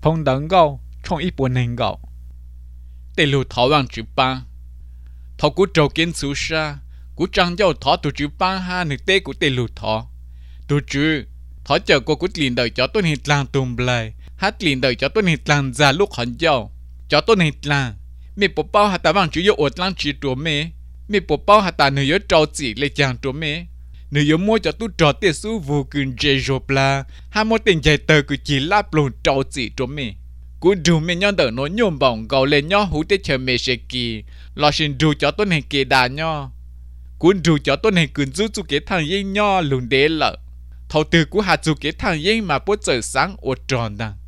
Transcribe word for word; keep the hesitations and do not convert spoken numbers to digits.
phong đắng gạo trong ít buồn nền gạo tê lù thọ bằng chữ ba thọ cú trâu kiến số sa cú trăng dâu thọ tụ chữ ba ha nực tê của tê lù thọ tụ chữ thọ chờ cô cú liền đời cho tôi hít lang tùm lại hát liền đời cho tôi hít lang ra lúc hòn dâu cho tôi hít lang mẹ bộ bao hạt ta bằng chữ yêu ột lang chỉ trộm mẹ mẹ bộ bao hạt ta nửa trâu chỉ lấy chàng trộm mẹ nửa mua cho tôi trò tê su vô cưng dễ rộp là hai một tình dạy tờ cứ chỉ láp lồn trâu chỉ trộm mẹ cú dù mẹ nhon đỡ nó nhôm bỏng gạo lên nhó hú tê chờ mẹ sẽ kỳ lo xin dù cho tôi này kề đà nhó cú dù cho tôi này cứ giúp chú cái thằng yên nhó lùn đế lợ thầu từ cú hạt chú cái thằng yên mà bố trời sáng ột tròn đằng